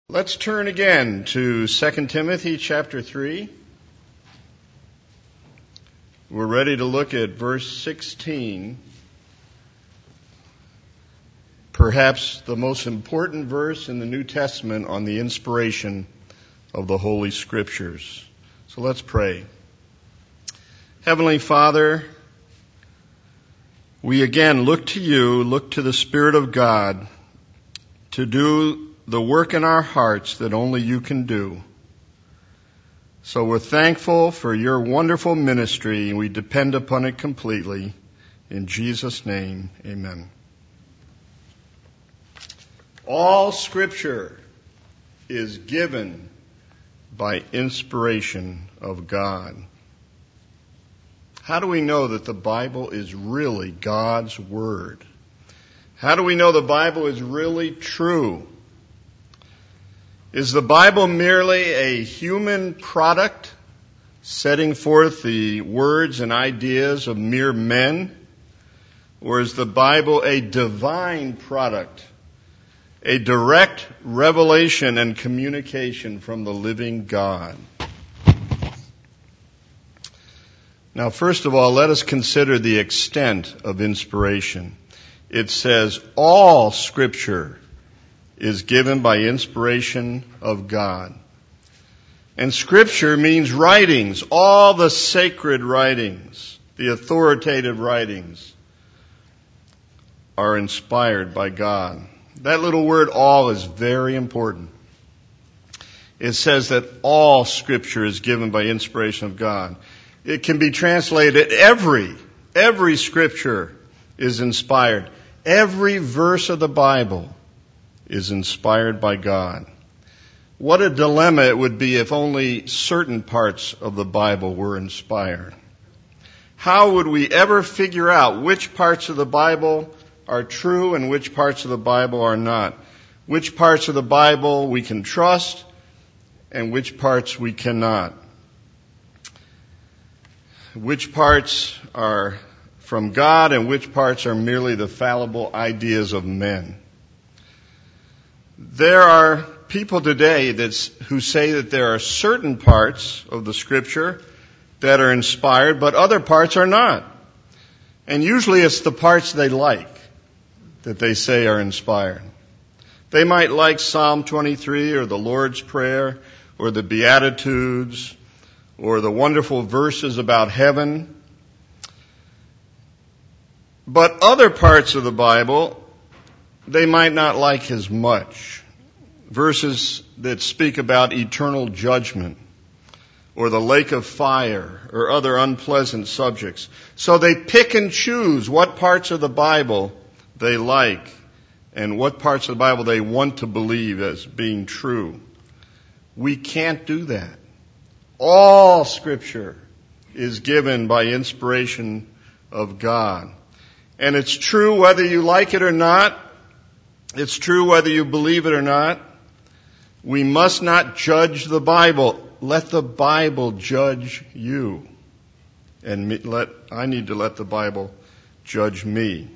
Let's turn again to 2 Timothy chapter 3. We're ready to look at verse 16. Perhaps the most important verse in the New Testament on the inspiration of the Holy Scriptures. So let's pray. Heavenly Father, we again look to you, look to the Spirit of God to do the work in our hearts that only you can do. So we're thankful for your wonderful ministry, and we depend upon it completely. In Jesus' name, amen. All Scripture is given by inspiration of God. How do we know that the Bible is really God's Word? How do we know the Bible is really true? Is the Bible merely a human product setting forth the words and ideas of mere men? Or is the Bible a divine product, a direct revelation and communication from the living God? Now, first of all, let us consider the extent of inspiration. It says, all Scripture is given by inspiration of God. And Scripture means writings, all the sacred writings, the authoritative writings are inspired by God. That little word all is very important. It says that all Scripture is given by inspiration of God. It can be translated every Scripture is inspired. Every verse of the Bible is inspired by God. What a dilemma it would be if only certain parts of the Bible were inspired. How would we ever figure out which parts of the Bible are true and which parts of the Bible are not? Which parts of the Bible we can trust and which parts we cannot? Which parts are from God and which parts are merely the fallible ideas of men? There are people today who say that there are certain parts of the Scripture that are inspired, but other parts are not. And usually it's the parts they like that they say are inspired. They might like Psalm 23 or the Lord's Prayer or the Beatitudes or the wonderful verses about heaven. But other parts of the Bible they might not like as much. Verses that speak about eternal judgment or the lake of fire or other unpleasant subjects. So they pick and choose what parts of the Bible they like and what parts of the Bible they want to believe as being true. We can't do that. All Scripture is given by inspiration of God. And it's true whether you like it or not. It's true whether you believe it or not. We must not judge the Bible. Let the Bible judge you. And I need to let the Bible judge me.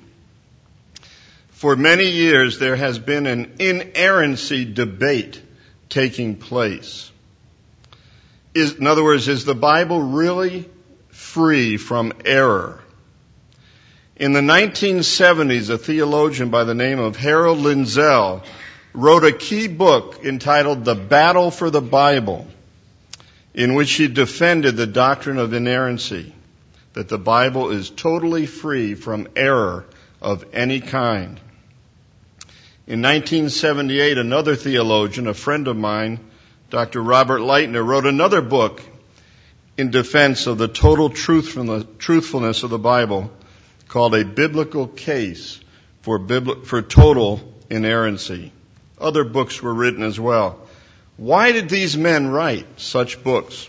For many years there has been an inerrancy debate taking place. In other words, is the Bible really free from error? In the 1970s, a theologian by the name of Harold Lindsell wrote a key book entitled The Battle for the Bible, in which he defended the doctrine of inerrancy, that the Bible is totally free from error of any kind. In 1978, another theologian, a friend of mine, Dr. Robert Lightner, wrote another book in defense of the total truthfulness of the Bible, called A Biblical Case for Total Inerrancy. Other books were written as well. Why did these men write such books?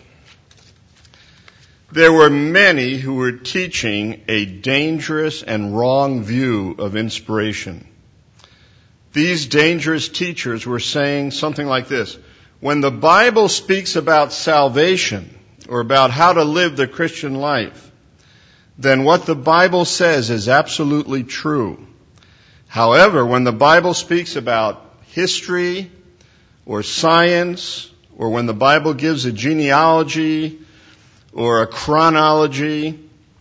There were many who were teaching a dangerous and wrong view of inspiration. These dangerous teachers were saying something like this: when the Bible speaks about salvation or about how to live the Christian life, then what the Bible says is absolutely true. However, when the Bible speaks about history or science, or when the Bible gives a genealogy or a chronology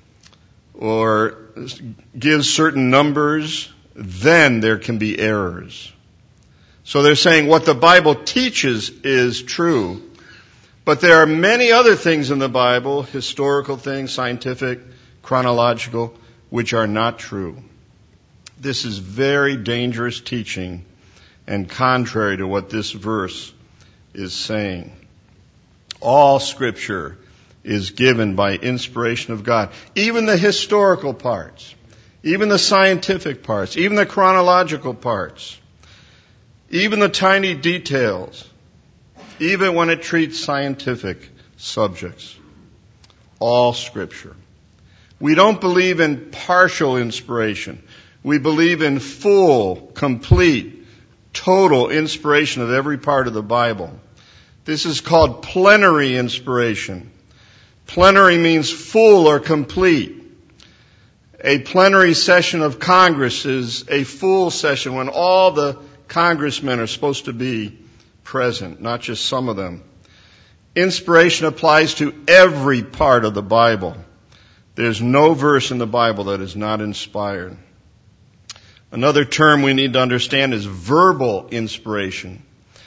or gives certain numbers, then there can be errors. So they're saying what the Bible teaches is true, but there are many other things in the Bible, historical things, scientific, chronological, which are not true. This is very dangerous teaching and contrary to what this verse is saying. All Scripture is given by inspiration of God. Even the historical parts, even the scientific parts, even the chronological parts, even the tiny details, even when it treats scientific subjects. All Scripture. We don't believe in partial inspiration. We believe in full, complete, total inspiration of every part of the Bible. This is called plenary inspiration. Plenary means full or complete. A plenary session of Congress is a full session when all the congressmen are supposed to be present, not just some of them. Inspiration applies to every part of the Bible. There's no verse in the Bible that is not inspired. Another term we need to understand is verbal inspiration.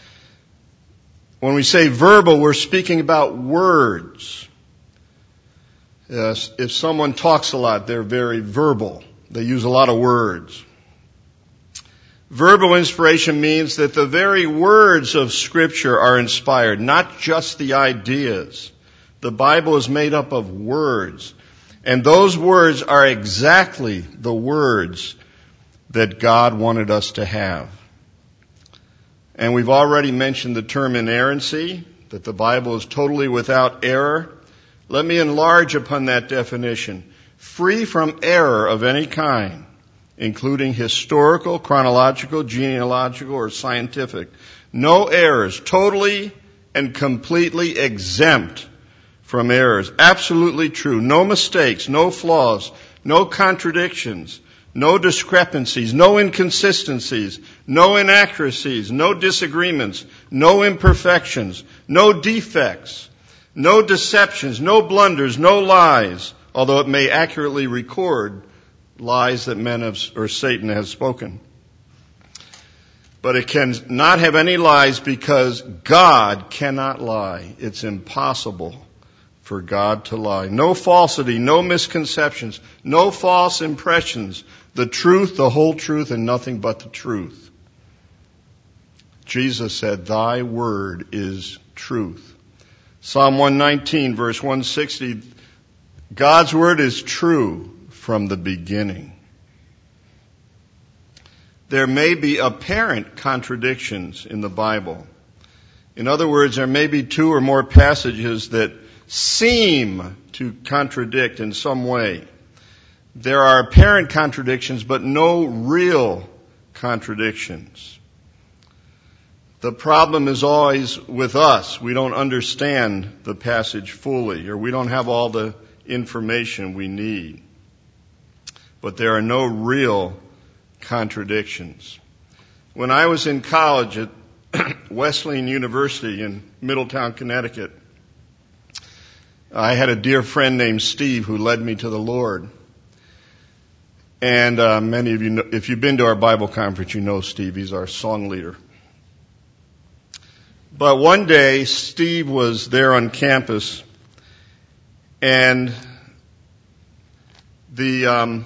When we say verbal, we're speaking about words. Yes, if someone talks a lot, they're very verbal. They use a lot of words. Verbal inspiration means that the very words of Scripture are inspired, not just the ideas. The Bible is made up of words. And those words are exactly the words that God wanted us to have. And we've already mentioned the term inerrancy, that the Bible is totally without error. Let me enlarge upon that definition. Free from error of any kind, including historical, chronological, genealogical, or scientific. No errors. Totally and completely exempt from errors. Absolutely true. No mistakes, no flaws, no contradictions, no discrepancies, no inconsistencies, no inaccuracies, no disagreements, no imperfections, no defects, no deceptions, no blunders, no lies, although it may accurately record lies that men have, or Satan has spoken. But it can not have any lies because God cannot lie. It's impossible for God to lie. No falsity, no misconceptions, no false impressions. The truth, the whole truth, and nothing but the truth. Jesus said, "Thy word is truth." Psalm 119, verse 160, God's word is true from the beginning. There may be apparent contradictions in the Bible. In other words, there may be two or more passages that seem to contradict in some way. There are apparent contradictions, but no real contradictions. The problem is always with us. We don't understand the passage fully, or we don't have all the information we need. But there are no real contradictions. When I was in college at Wesleyan University in Middletown, Connecticut, I had a dear friend named Steve who led me to the Lord. And many of you know, if you've been to our Bible conference, you know Steve. He's our song leader. But one day, Steve was there on campus, and the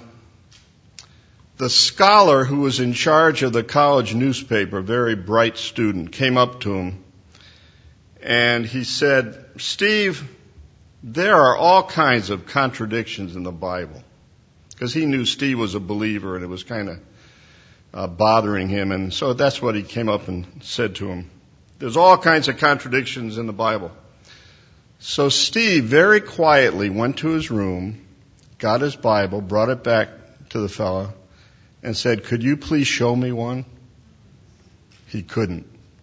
scholar who was in charge of the college newspaper, a very bright student, came up to him, and he said, "Steve, there are all kinds of contradictions in the Bible." Because he knew Steve was a believer, and it was kind of bothering him, and so that's what he came up and said to him. There's all kinds of contradictions in the Bible. So Steve very quietly went to his room, got his Bible, brought it back to the fellow, and said, "Could you please show me one?" He couldn't.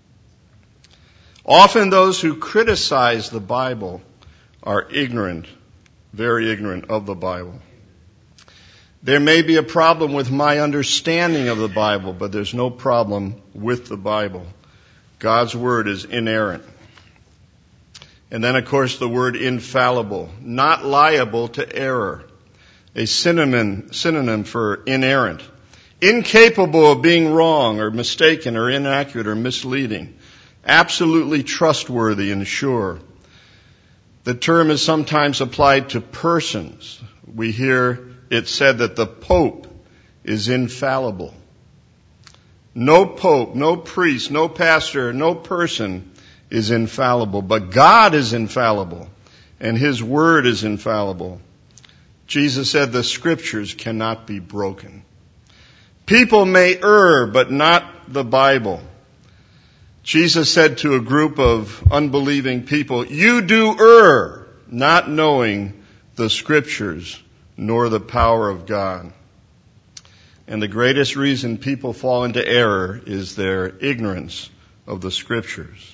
Often those who criticize the Bible are ignorant, very ignorant of the Bible. There may be a problem with my understanding of the Bible, but there's no problem with the Bible. God's word is inerrant. And then, of course, the word infallible, not liable to error, a synonym for inerrant, incapable of being wrong or mistaken or inaccurate or misleading, absolutely trustworthy and sure. The term is sometimes applied to persons. We hear it said that the Pope is infallible. No pope, no priest, no pastor, no person is infallible, but God is infallible, and His Word is infallible. Jesus said the Scriptures cannot be broken. People may err, but not the Bible. Jesus said to a group of unbelieving people, "You do err, not knowing the Scriptures nor the power of God." And the greatest reason people fall into error is their ignorance of the Scriptures.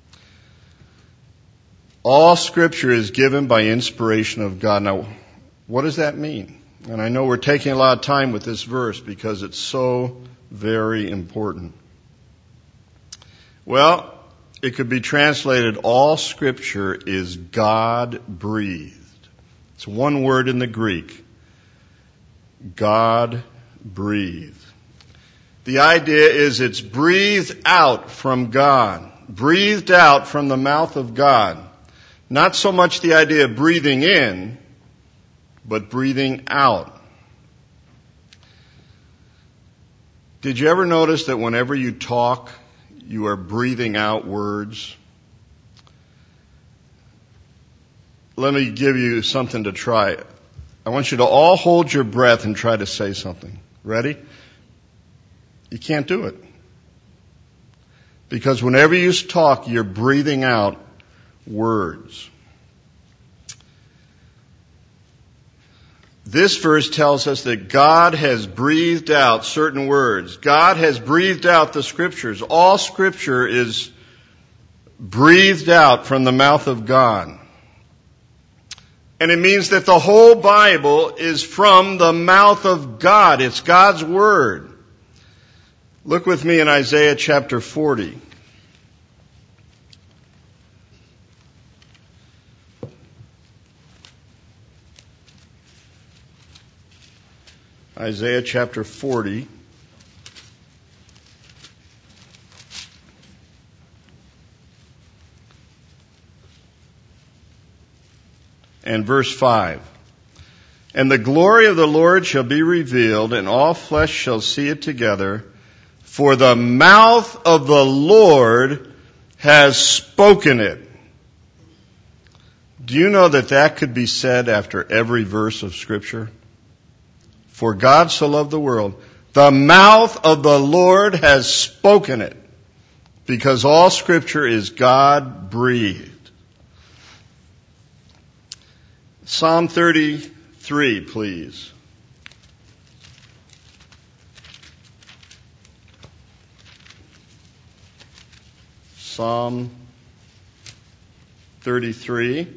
All Scripture is given by inspiration of God. Now, what does that mean? And I know we're taking a lot of time with this verse because it's so very important. Well, it could be translated, all Scripture is God-breathed. It's one word in the Greek. God-breathed. The idea is it's breathed out from God, breathed out from the mouth of God. Not so much the idea of breathing in, but breathing out. Did you ever notice that whenever you talk, you are breathing out words? Let me give you something to try. I want you to all hold your breath and try to say something. Ready? You can't do it. Because whenever you talk, you're breathing out words. This verse tells us that God has breathed out certain words. God has breathed out the Scriptures. All Scripture is breathed out from the mouth of God. And it means that the whole Bible is from the mouth of God. It's God's Word. Look with me in Isaiah chapter 40. Isaiah chapter 40. And verse 5. And the glory of the Lord shall be revealed, and all flesh shall see it together, for the mouth of the Lord has spoken it. Do you know that that could be said after every verse of Scripture? For God so loved the world, the mouth of the Lord has spoken it, because all Scripture is God-breathed. Psalm 33, please. Psalm 33.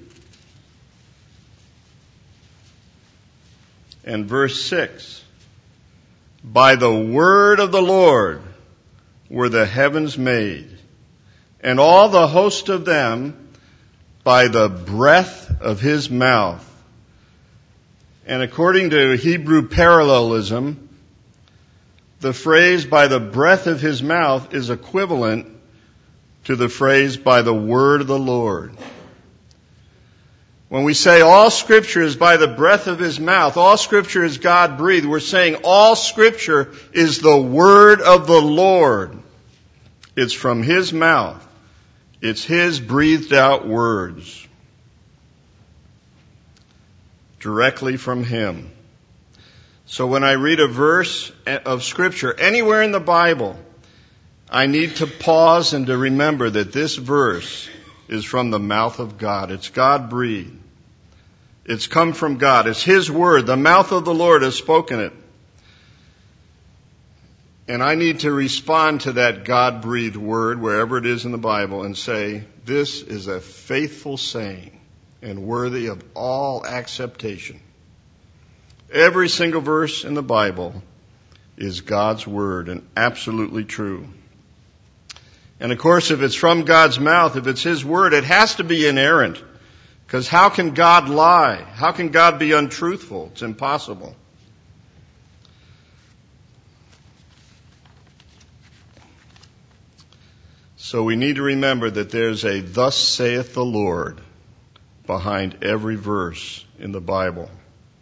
And verse 6, by the word of the Lord were the heavens made, and all the host of them by the breath of His mouth. And according to Hebrew parallelism, the phrase by the breath of His mouth is equivalent to the phrase by the word of the Lord. When we say all Scripture is by the breath of His mouth, all Scripture is God-breathed, we're saying all Scripture is the word of the Lord. It's from His mouth. It's His breathed out words. Directly from Him. So when I read a verse of Scripture anywhere in the Bible, I need to pause and to remember that this verse is from the mouth of God. It's God-breathed. It's come from God. It's His word. The mouth of the Lord has spoken it. And I need to respond to that God-breathed word, wherever it is in the Bible, and say, this is a faithful saying and worthy of all acceptation. Every single verse in the Bible is God's word and absolutely true. And of course, if it's from God's mouth, if it's His Word, it has to be inerrant. Because how can God lie? How can God be untruthful? It's impossible. So we need to remember that there's a "Thus saith the Lord" behind every verse in the Bible.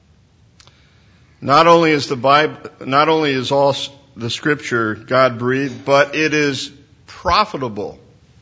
Not only is all the Scripture God breathed, but it is profitable.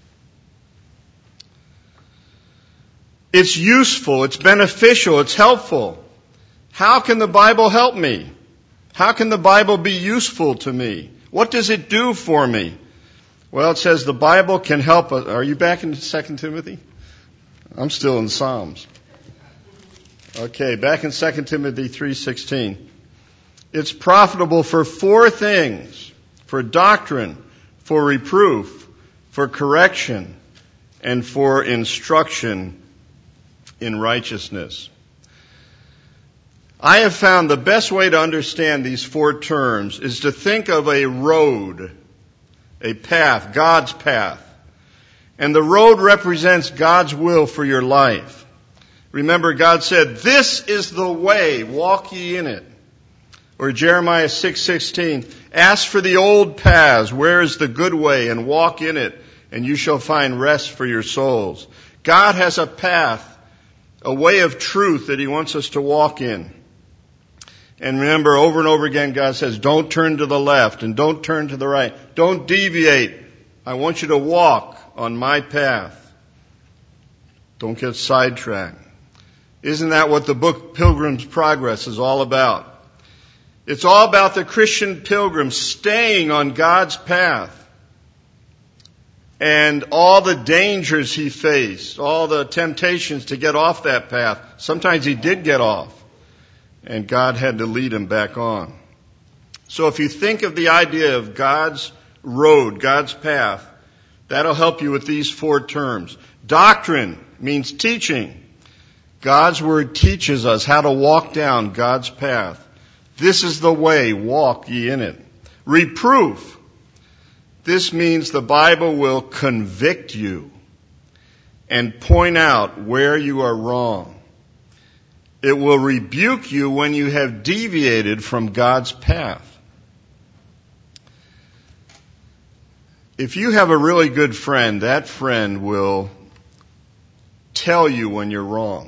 It's useful, it's beneficial, it's helpful. How can the Bible help me? How can the Bible be useful to me? What does it do for me? Well, it says the Bible can help us. Are you back in 2 Timothy? I'm still in Psalms. Okay, back in 2 Timothy 3:16. It's profitable for 4 things: for doctrine, for reproof, for correction, and for instruction in righteousness. I have found the best way to understand these 4 terms is to think of a road, a path, God's path. And the road represents God's will for your life. Remember, God said, "This is the way, walk ye in it." Or Jeremiah 6:16, "Ask for the old paths, where is the good way, and walk in it, and you shall find rest for your souls." God has a path, a way of truth that He wants us to walk in. And remember, over and over again, God says, don't turn to the left and don't turn to the right. Don't deviate. I want you to walk on my path. Don't get sidetracked. Isn't that what the book Pilgrim's Progress is all about? It's all about the Christian pilgrim staying on God's path. And all the dangers he faced, all the temptations to get off that path. Sometimes he did get off, and God had to lead him back on. So if you think of the idea of God's road, God's path, that'll help you with these 4 terms. Doctrine means teaching. God's Word teaches us how to walk down God's path. This is the way, walk ye in it. Reproof. This means the Bible will convict you and point out where you are wrong. It will rebuke you when you have deviated from God's path. If you have a really good friend, that friend will tell you when you're wrong.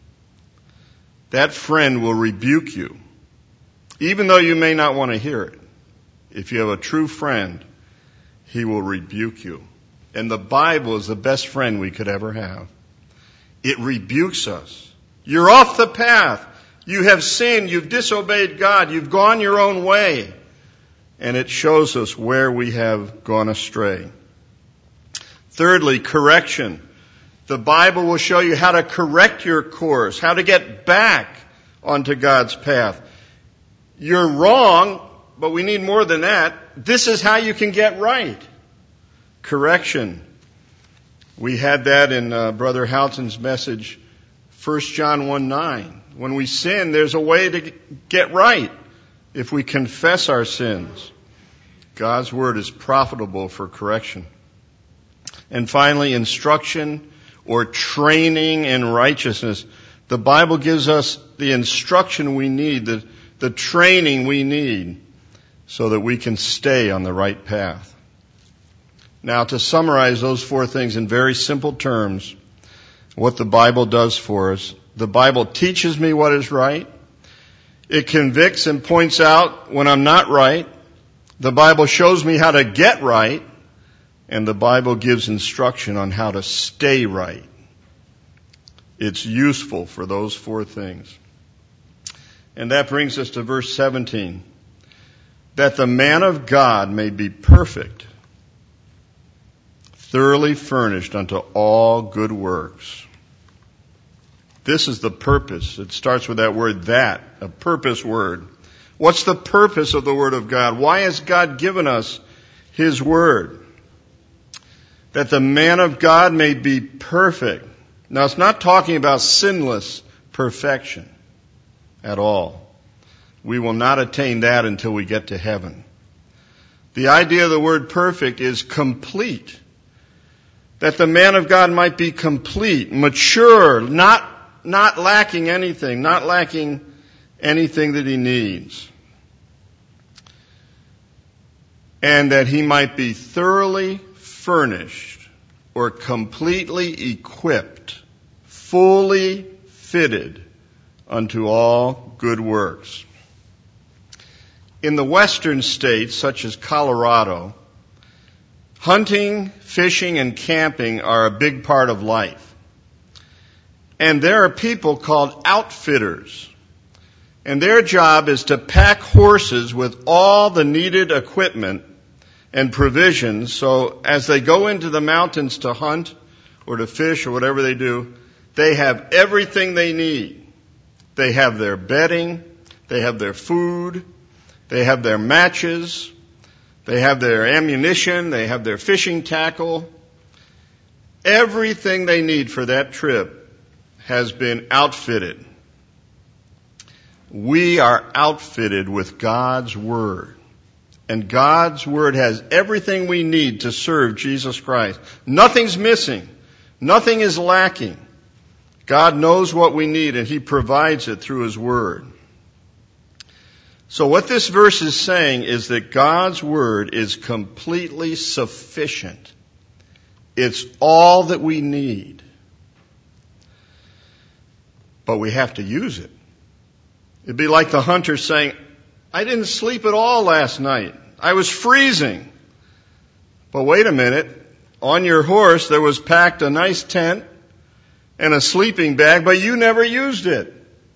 That friend will rebuke you, even though you may not want to hear it. If you have a true friend, he will rebuke you. And the Bible is the best friend we could ever have. It rebukes us. You're off the path. You have sinned. You've disobeyed God. You've gone your own way. And it shows us where we have gone astray. Thirdly, correction. The Bible will show you how to correct your course, how to get back onto God's path. You're wrong, but we need more than that. This is how you can get right. Correction. We had that in Brother Houghton's message, 1 John 1:9. When we sin, there's a way to get right if we confess our sins. God's Word is profitable for correction. And finally, instruction or training in righteousness. The Bible gives us the instruction we need, the training we need, so that we can stay on the right path. Now, to summarize those 4 things in very simple terms, what the Bible does for us: the Bible teaches me what is right. It convicts and points out when I'm not right. The Bible shows me how to get right. And the Bible gives instruction on how to stay right. It's useful for those 4 things. And that brings us to verse 17. That the man of God may be perfect, thoroughly furnished unto all good works. This is the purpose. It starts with that word "that," a purpose word. What's the purpose of the Word of God? Why has God given us His Word? That the man of God may be perfect. Now, it's not talking about sinless perfection at all. We will not attain that until we get to heaven. The idea of the word perfect is complete, that the man of God might be complete, mature, not lacking anything, not lacking anything that he needs. And that he might be thoroughly furnished or completely equipped, fully fitted unto all good works. In the western states, such as Colorado, hunting, fishing, and camping are a big part of life. And there are people called outfitters. And their job is to pack horses with all the needed equipment and provisions, so as they go into the mountains to hunt or to fish or whatever they do, they have everything they need. They have their bedding, they have their food, they have their matches, they have their ammunition, they have their fishing tackle. Everything they need for that trip has been outfitted. We are outfitted with God's Word. And God's Word has everything we need to serve Jesus Christ. Nothing's missing. Nothing is lacking. God knows what we need, and He provides it through His Word. So what this verse is saying is that God's Word is completely sufficient. It's all that we need. But we have to use it. It'd be like the hunter saying, I didn't sleep at all last night. I was freezing. But wait a minute. On your horse there was packed a nice tent and a sleeping bag, but you never used it.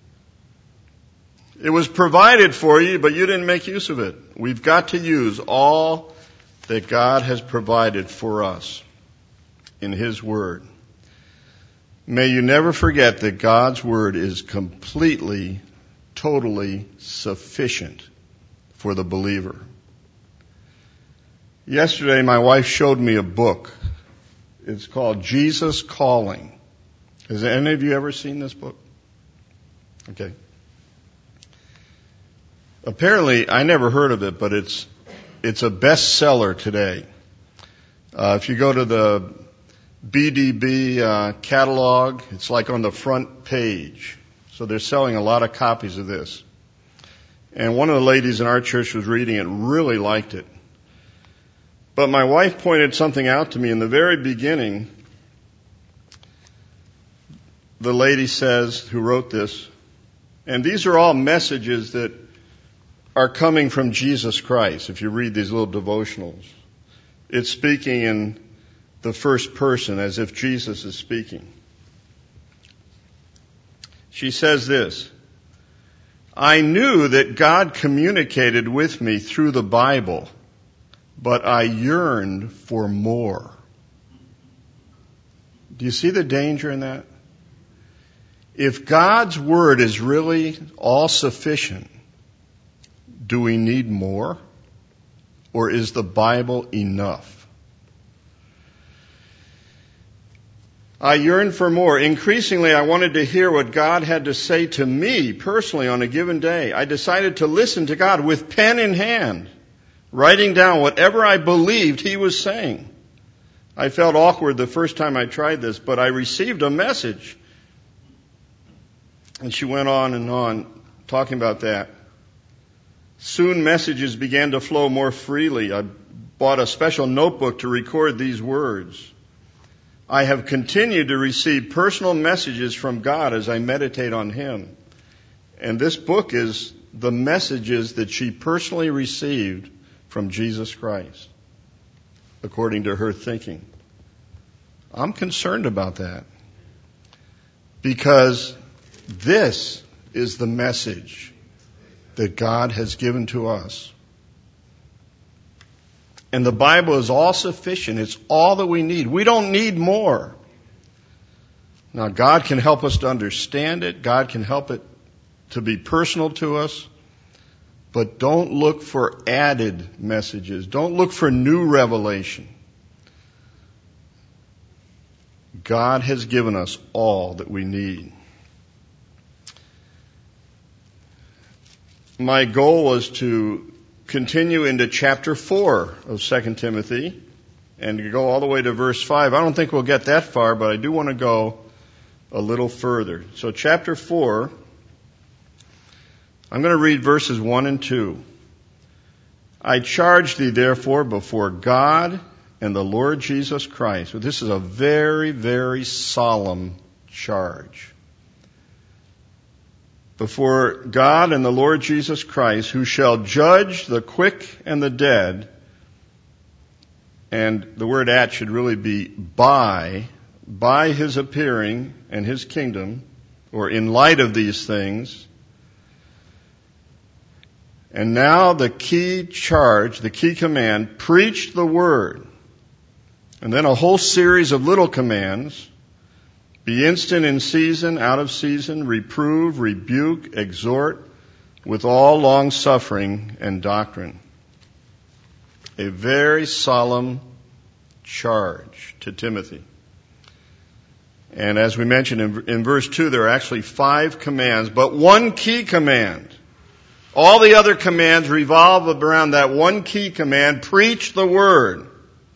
It was provided for you, but you didn't make use of it. We've got to use all that God has provided for us in His Word. May you never forget that God's Word is completely, totally sufficient for the believer. Yesterday, my wife showed me a book. It's called Jesus Calling. Has any of you ever seen this book? Okay. Apparently, I never heard of it, but it's a bestseller today. If you go to the BDB catalog, it's like on the front page. So they're selling a lot of copies of this. And one of the ladies in our church was reading it and really liked it. But my wife pointed something out to me in the very beginning. The lady says, who wrote this, and these are all messages that are coming from Jesus Christ. If you read these little devotionals, it's speaking in the first person as if Jesus is speaking. She says this, I knew that God communicated with me through the Bible, but I yearned for more. Do you see the danger in that? If God's Word is really all sufficient, do we need more? Or is the Bible enough? I yearned for more. Increasingly, I wanted to hear what God had to say to me personally on a given day. I decided to listen to God with pen in hand, writing down whatever I believed He was saying. I felt awkward the first time I tried this, but I received a message. And she went on and on talking about that. Soon messages began to flow more freely. I bought a special notebook to record these words. I have continued to receive personal messages from God as I meditate on Him. And this book is the messages that she personally received from Jesus Christ, according to her thinking. I'm concerned about that because this is the message that God has given to us. And the Bible is all sufficient. It's all that we need. We don't need more. Now, God can help us to understand it. God can help it to be personal to us. But don't look for added messages. Don't look for new revelation. God has given us all that we need. My goal was to continue into chapter 4 of 2 Timothy and to go all the way to verse 5. I don't think we'll get that far, but I do want to go a little further. So chapter 4, I'm going to read verses 1 and 2. I charge thee therefore before God and the Lord Jesus Christ. So this is a very, very solemn charge. Before God and the Lord Jesus Christ, who shall judge the quick and the dead, and the word at should really be by his appearing and his kingdom, or in light of these things. And now the key charge, the key command, preach the word. And then a whole series of little commands. Be instant in season, out of season, reprove, rebuke, exhort, with all long suffering and doctrine. A very solemn charge to Timothy. And as we mentioned in verse 2, there are actually 5 commands, but one key command. All the other commands revolve around that one key command, preach the word.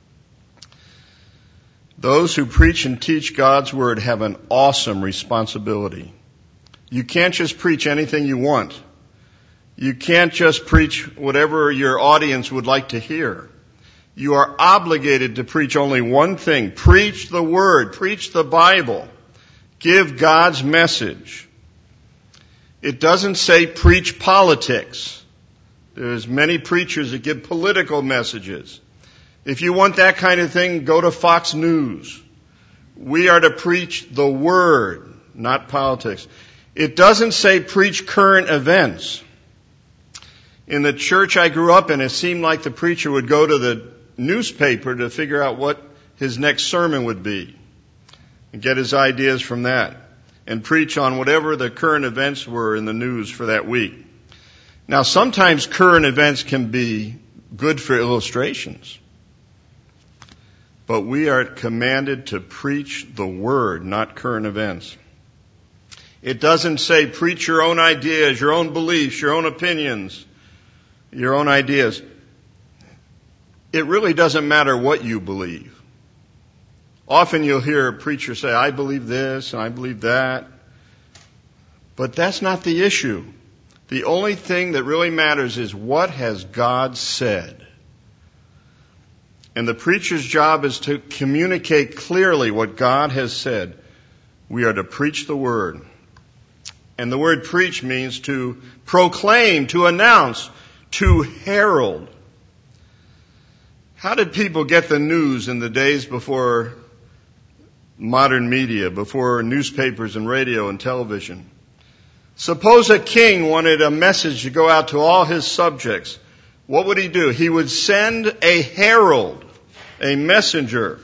Those who preach and teach God's word have an awesome responsibility. You can't just preach anything you want. You can't just preach whatever your audience would like to hear. You are obligated to preach only one thing. Preach the word. Preach the Bible. Give God's message. It doesn't say preach politics. There's many preachers that give political messages. If you want that kind of thing, go to Fox News. We are to preach the word, not politics. It doesn't say preach current events. In the church I grew up in, it seemed like the preacher would go to the newspaper to figure out what his next sermon would be and get his ideas from that and preach on whatever the current events were in the news for that week. Now, sometimes current events can be good for illustrations. But we are commanded to preach the word, not current events. It doesn't say preach your own ideas, your own beliefs, your own opinions, your own ideas. It really doesn't matter what you believe. Often you'll hear a preacher say, I believe this and I believe that. But that's not the issue. The only thing that really matters is what has God said. And the preacher's job is to communicate clearly what God has said. We are to preach the word. And the word preach means to proclaim, to announce, to herald. How did people get the news in the days before modern media, before newspapers and radio and television? Suppose a king wanted a message to go out to all his subjects. What would he do? He would send a herald, a messenger.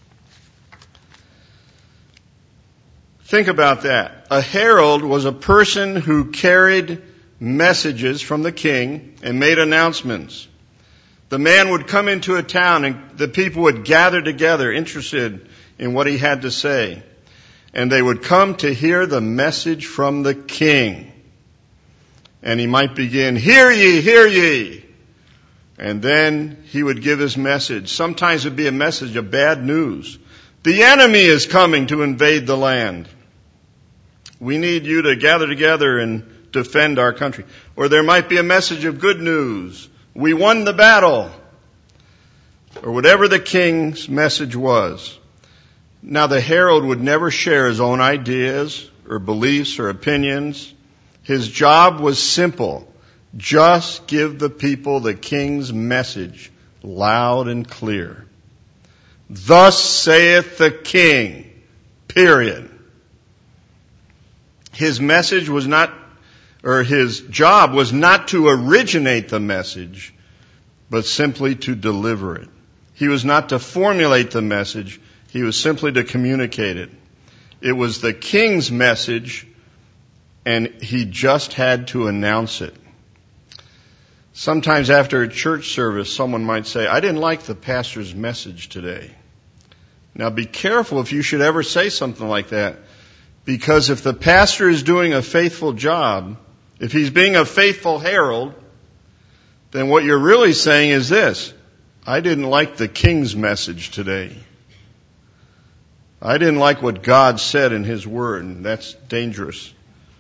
Think about that. A herald was a person who carried messages from the king and made announcements. The man would come into a town and the people would gather together interested in what he had to say. And they would come to hear the message from the king. And he might begin, hear ye, hear ye. And then he would give his message. Sometimes it would be a message of bad news. The enemy is coming to invade the land. We need you to gather together and defend our country. Or there might be a message of good news. We won the battle. Or whatever the king's message was. Now the herald would never share his own ideas or beliefs or opinions. His job was simple. Just give the people the king's message loud and clear. Thus saith the king, period. His message was not, or his job was not to originate the message, but simply to deliver it. He was not to formulate the message, he was simply to communicate it. It was the king's message, and he just had to announce it. Sometimes after a church service, someone might say, I didn't like the pastor's message today. Now be careful if you should ever say something like that, because if the pastor is doing a faithful job, if he's being a faithful herald, then what you're really saying is this: I didn't like the king's message today. I didn't like what God said in His Word, and that's dangerous.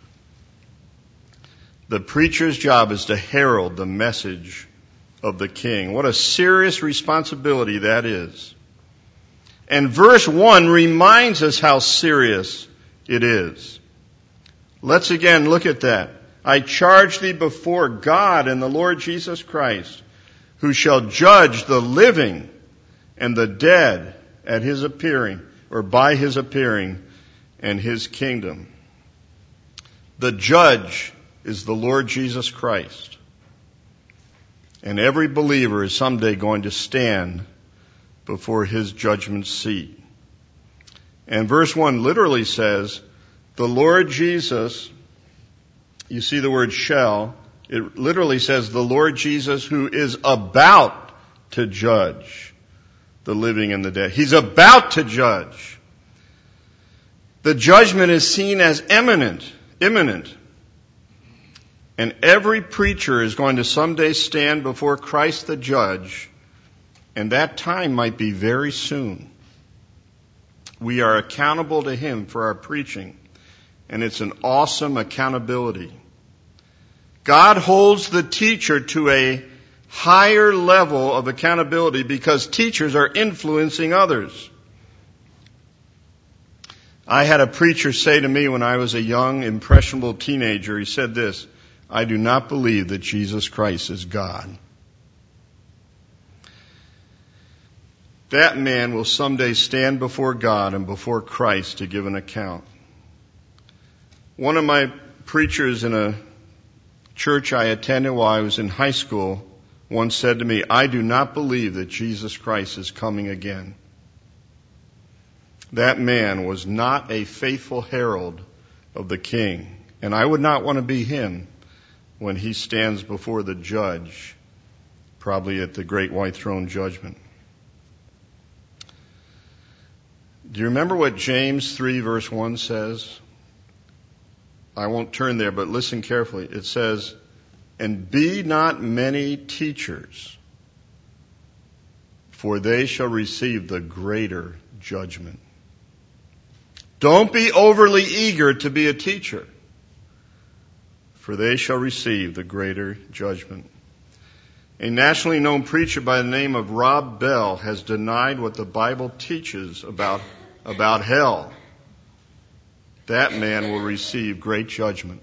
The preacher's job is to herald the message of the king. What a serious responsibility that is. And verse 1 reminds us how serious it is. Let's again look at that. I charge thee before God and the Lord Jesus Christ, who shall judge the living and the dead at His appearing, or by His appearing, and His kingdom. The judge is the Lord Jesus Christ. And every believer is someday going to stand before His judgment seat. And verse 1 literally says, the Lord Jesus, you see the word shall, it literally says the Lord Jesus who is about to judge the living and the dead. He's about to judge. The judgment is seen as imminent. And every preacher is going to someday stand before Christ the judge, and that time might be very soon. We are accountable to Him for our preaching, and it's an awesome accountability. God holds the teacher to a higher level of accountability because teachers are influencing others. I had a preacher say to me when I was a young, impressionable teenager, he said this, I do not believe that Jesus Christ is God. That man will someday stand before God and before Christ to give an account. One of my preachers in a church I attended while I was in high school once said to me, I do not believe that Jesus Christ is coming again. That man was not a faithful herald of the King, and I would not want to be him when he stands before the judge, probably at the great white throne judgment. Do you remember what James 3 verse 1 says? I won't turn there, but listen carefully. It says, and be not many teachers, for they shall receive the greater judgment. Don't be overly eager to be a teacher, for they shall receive the greater judgment. A nationally known preacher by the name of Rob Bell has denied what the Bible teaches about hell. That man will receive great judgment.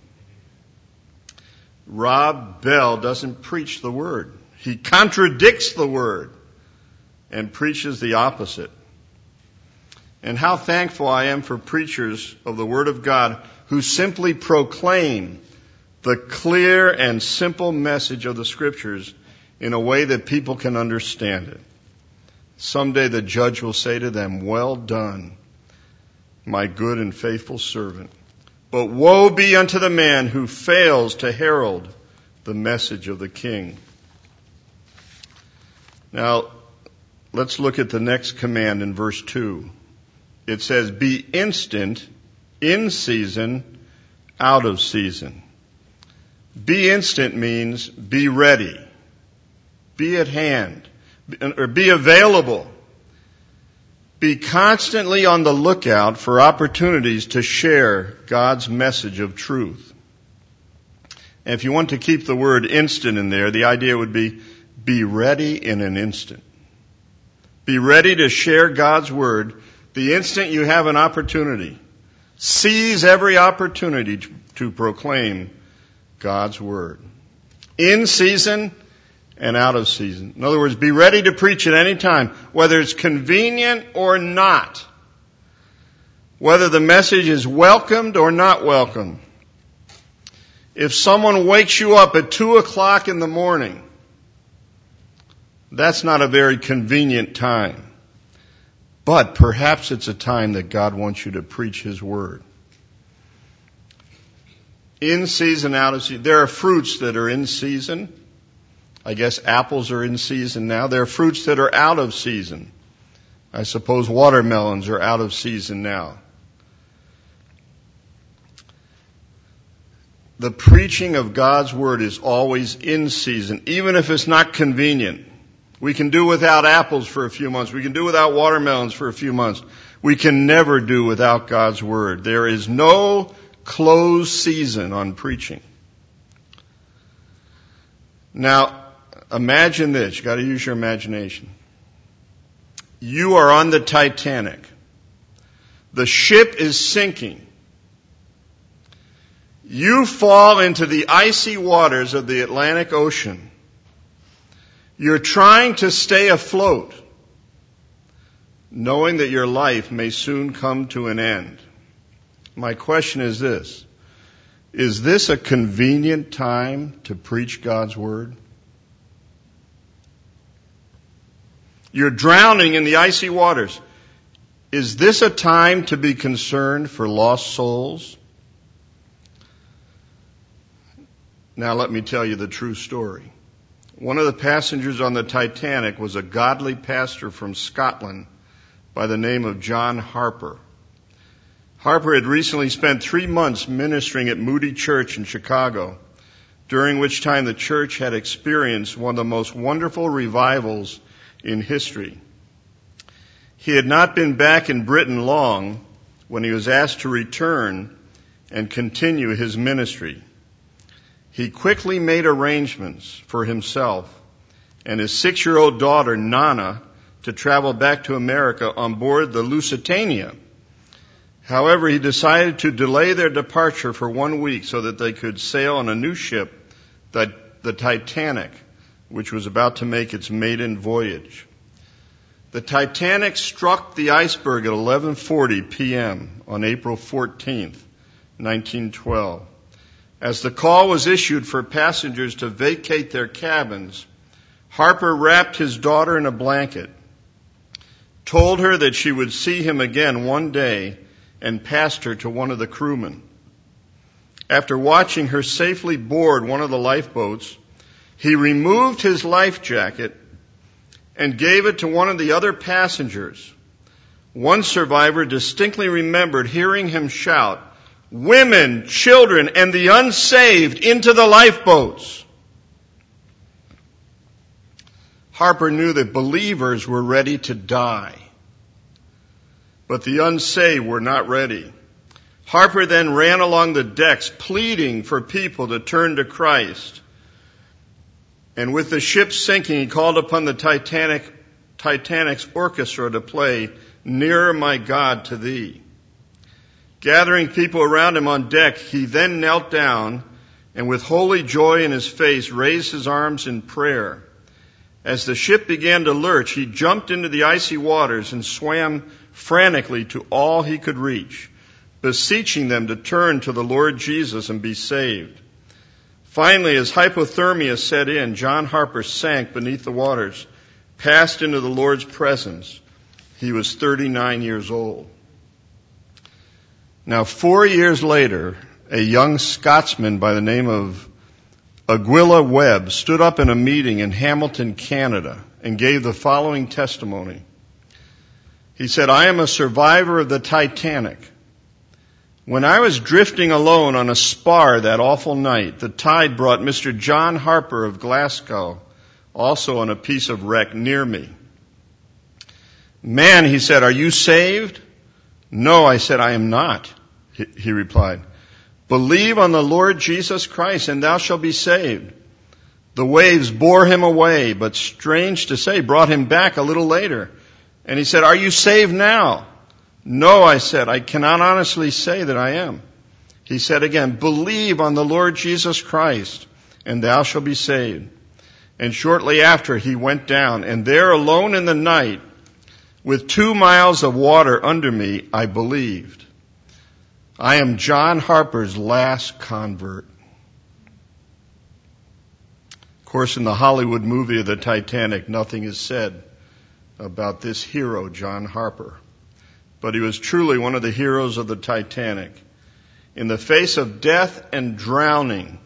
Rob Bell doesn't preach the Word. He contradicts the Word and preaches the opposite. And how thankful I am for preachers of the Word of God who simply proclaim the clear and simple message of the Scriptures in a way that people can understand it. Someday the judge will say to them, well done, my good and faithful servant. But woe be unto the man who fails to herald the message of the King. Now, let's look at the next command in verse 2. It says, be instant, in season, out of season. Be instant means be ready, be at hand, or be available. Be constantly on the lookout for opportunities to share God's message of truth. And if you want to keep the word instant in there, the idea would be ready in an instant. Be ready to share God's word the instant you have an opportunity. Seize every opportunity to proclaim God's word. In season and out of season. In other words, be ready to preach at any time, whether it's convenient or not. Whether the message is welcomed or not welcomed. If someone wakes you up at 2 o'clock in the morning, that's not a very convenient time. But perhaps it's a time that God wants you to preach His word. In season, out of season. There are fruits that are in season. I guess apples are in season now. There are fruits that are out of season. I suppose watermelons are out of season now. The preaching of God's word is always in season, even if it's not convenient. We can do without apples for a few months. We can do without watermelons for a few months. We can never do without God's Word. There is no closed season on preaching. Now, imagine this. You've got to use your imagination. You are on the Titanic. The ship is sinking. You fall into the icy waters of the Atlantic Ocean. You're trying to stay afloat, knowing that your life may soon come to an end. My question is this: is this a convenient time to preach God's Word? You're drowning in the icy waters. Is this a time to be concerned for lost souls? Now let me tell you the true story. One of the passengers on the Titanic was a godly pastor from Scotland by the name of John Harper. Harper had recently spent 3 months ministering at Moody Church in Chicago, during which time the church had experienced one of the most wonderful revivals in history. He had not been back in Britain long when he was asked to return and continue his ministry. He quickly made arrangements for himself and his 6-year-old daughter, Nana, to travel back to America on board the Lusitania. However, he decided to delay their departure for 1 week so that they could sail on a new ship, the Titanic, which was about to make its maiden voyage. The Titanic struck the iceberg at 11:40 p.m. on April 14th, 1912. As the call was issued for passengers to vacate their cabins, Harper wrapped his daughter in a blanket, told her that she would see him again one day, and passed her to one of the crewmen. After watching her safely board one of the lifeboats, he removed his life jacket and gave it to one of the other passengers. One survivor distinctly remembered hearing him shout, "Women, children, and the unsaved into the lifeboats." Harper knew that believers were ready to die, but the unsaved were not ready. Harper then ran along the decks pleading for people to turn to Christ. And with the ship sinking, he called upon the Titanic's orchestra to play "Nearer, My God, to Thee." Gathering people around him on deck, he then knelt down and with holy joy in his face raised his arms in prayer. As the ship began to lurch, he jumped into the icy waters and swam frantically to all he could reach, beseeching them to turn to the Lord Jesus and be saved. Finally, as hypothermia set in, John Harper sank beneath the waters, passed into the Lord's presence. He was 39 years old. Now, 4 years later, a young Scotsman by the name of Aguila Webb stood up in a meeting in Hamilton, Canada, and gave the following testimony. He said, "I am a survivor of the Titanic. When I was drifting alone on a spar that awful night, the tide brought Mr. John Harper of Glasgow, also on a piece of wreck near me. 'Man,' he said, 'are you saved?' 'No,' I said, 'I am not,' he replied. 'Believe on the Lord Jesus Christ and thou shalt be saved.' The waves bore him away, but strange to say, brought him back a little later. And he said, 'Are you saved now?' 'No,' I said, 'I cannot honestly say that I am.' He said again, 'Believe on the Lord Jesus Christ and thou shalt be saved.' And shortly after he went down, and there alone in the night, with 2 miles of water under me, I believed. I am John Harper's last convert." Of course, in the Hollywood movie of the Titanic, nothing is said about this hero, John Harper. But he was truly one of the heroes of the Titanic. In the face of death and drowning,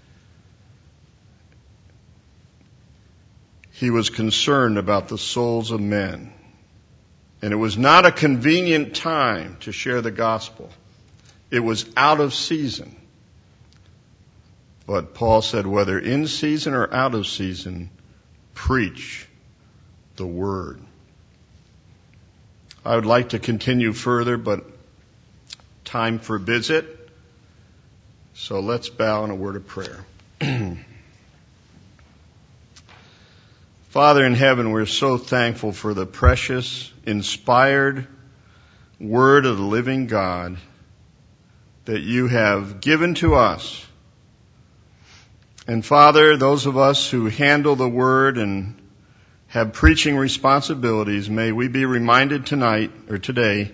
he was concerned about the souls of men. And it was not a convenient time to share the gospel. It was out of season. But Paul said, whether in season or out of season, preach the Word. I would like to continue further, but time forbids it. So let's bow in a word of prayer. Father in heaven, we're so thankful for the precious, inspired Word of the living God that you have given to us. And Father, those of us who handle the Word and have preaching responsibilities, may we be reminded tonight or today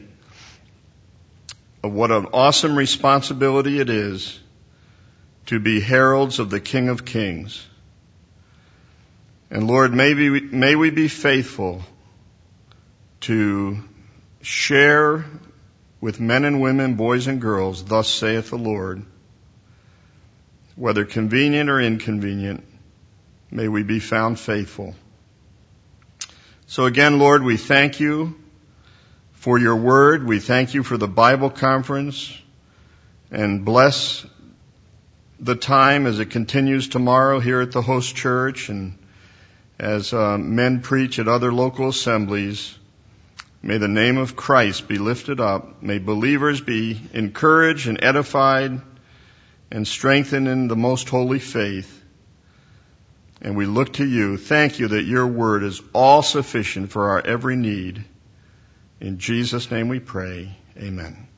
of what an awesome responsibility it is to be heralds of the King of Kings. And Lord, may we be faithful to share with men and women, boys and girls, thus saith the Lord. Whether convenient or inconvenient, may we be found faithful. So again, Lord, we thank you for your word. We thank you for the Bible conference, and bless the time as it continues tomorrow here at the host church, and as men preach at other local assemblies. May the name of Christ be lifted up. May believers be encouraged and edified and strengthened in the most holy faith. And we look to you. Thank you that your word is all sufficient for our every need. In Jesus' name we pray. Amen.